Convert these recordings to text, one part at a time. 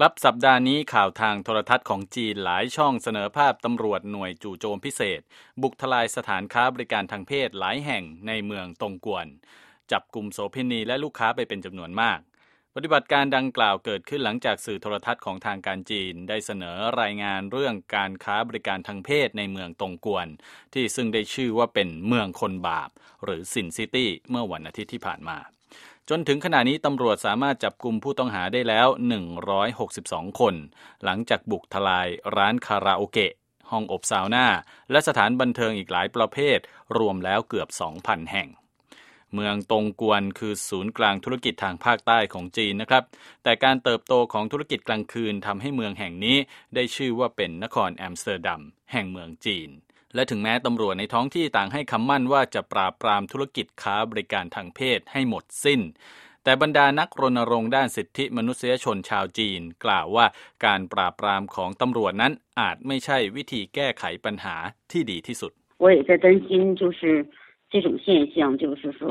ครับสัปดาห์นี้ข่าวทางโทรทัศน์ของจีนหลายช่องเสนอภาพตำรวจหน่วยจู่โจมพิเศษบุกทลายสถานค้าบริการทางเพศหลายแห่งในเมืองตงกวนจับกลุ่มโสเภณีและลูกค้าไปเป็นจำนวนมากปฏิบัติการดังกล่าวเกิดขึ้นหลังจากสื่อโทรทัศน์ของทางการจีนได้เสนอรายงานเรื่องการค้าบริการทางเพศในเมืองตงกวนที่ซึ่งได้ชื่อว่าเป็นเมืองคนบาปหรือซินซิตี้เมื่อวันอาทิตย์ที่ผ่านมาจนถึงขณะนี้ตำรวจสามารถจับกุมผู้ต้องหาได้แล้ว162คนหลังจากบุกทลายร้านคาราโอเกะห้องอบซาวน่าและสถานบันเทิงอีกหลายประเภทรวมแล้วเกือบ 2,000 แห่งเมืองตงกวนคือศูนย์กลางธุรกิจทางภาคใต้ของจีนนะครับแต่การเติบโตของธุรกิจกลางคืนทำให้เมืองแห่งนี้ได้ชื่อว่าเป็นนครแอมสเตอร์ดัมแห่งเมืองจีนและถึงแม้ตำรวจในท้องที่ต่างให้คำมั่นว่าจะปราบปรามธุรกิจค้าบริการทางเพศให้หมดสิ้นแต่บรรดานักรณรงค์ด้านสิทธิมนุษยชนชาวจีนกล่าวว่าการปราบปรามของตำรวจนั้นอาจไม่ใช่วิธีแก้ไขปัญหาที่ดีที่สุด我也在担心就是这种现象就是说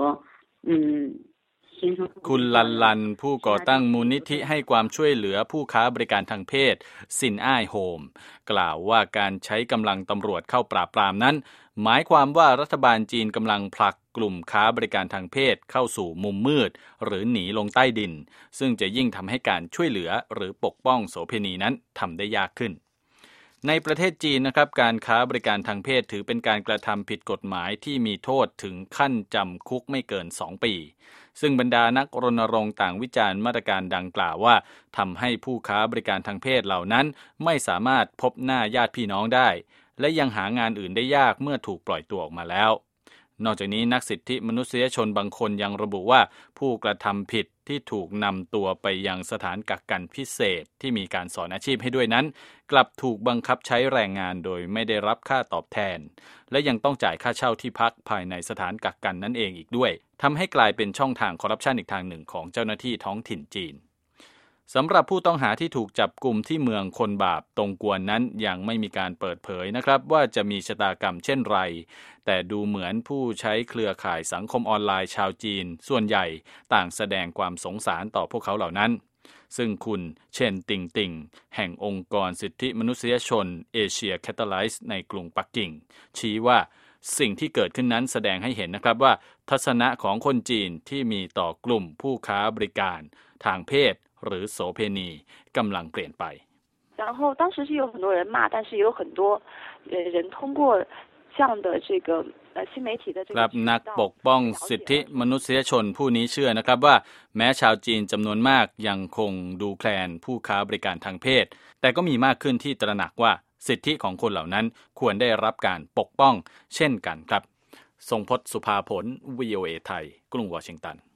คุณลันผู้ก่อตั้งมูลนิธิให้ความช่วยเหลือผู้ค้าบริการทางเพศซินอ้ายโฮมกล่าวว่าการใช้กำลังตำรวจเข้าปราบปรามนั้นหมายความว่ารัฐบาลจีนกำลังผลักกลุ่มค้าบริการทางเพศเข้าสู่มุมมืดหรือหนีลงใต้ดินซึ่งจะยิ่งทำให้การช่วยเหลือหรือปกป้องโสเภณีนั้นทำได้ยากขึ้นในประเทศจีนนะครับการค้าบริการทางเพศถือเป็นการกระทำผิดกฎหมายที่มีโทษถึงขั้นจำคุกไม่เกิน2 ปีซึ่งบรรดานักรณรงค์ต่างวิจารณ์มาตรการดังกล่าวว่าทำให้ผู้ค้าบริการทางเพศเหล่านั้นไม่สามารถพบหน้าญาติพี่น้องได้และยังหางานอื่นได้ยากเมื่อถูกปล่อยตัวออกมาแล้วนอกจากนี้นักสิทธิมนุษยชนบางคนยังระบุว่าผู้กระทำผิดที่ถูกนำตัวไปยังสถานกักกันพิเศษที่มีการสอนอาชีพให้ด้วยนั้นกลับถูกบังคับใช้แรงงานโดยไม่ได้รับค่าตอบแทนและยังต้องจ่ายค่าเช่าที่พักภายในสถานกักกันนั่นเองอีกด้วยทำให้กลายเป็นช่องทางคอร์รัปชันอีกทางหนึ่งของเจ้าหน้าที่ท้องถิ่นจีนสำหรับผู้ต้องหาที่ถูกจับกุมที่เมืองคนบาปตงกวนนั้นยังไม่มีการเปิดเผยนะครับว่าจะมีชะตากรรมเช่นไรแต่ดูเหมือนผู้ใช้เครือข่ายสังคมออนไลน์ชาวจีนส่วนใหญ่ต่างแสดงความสงสารต่อพวกเขาเหล่านั้นซึ่งคุณเชนติงติงแห่งองค์กรสิทธิมนุษยชนเอเชียแคตาไลซ์ในกรุงปักกิ่งชี้ว่าสิ่งที่เกิดขึ้นนั้นแสดงให้เห็นนะครับว่าทัศนะของคนจีนที่มีต่อกลุ่มผู้ค้าบริการทางเพศหรือโสเภณีกำลังเปลี่ยนไป然后当时是有很多人骂但是也有很多人通过这样的这个新媒体的这个นักปกป้องสิทธิมนุษยชนผู้นี้เชื่อนะครับว่าแม้ชาวจีนจำนวนมากยังคงดูแคลนผู้ค้าบริการทางเพศแต่ก็มีมากขึ้นที่ตระหนักว่าสิทธิของคนเหล่านั้นควรได้รับการปกป้องเช่นกันครับทรงพจน์ สุภาผล VOA ไทยกรุงวอชิงตัน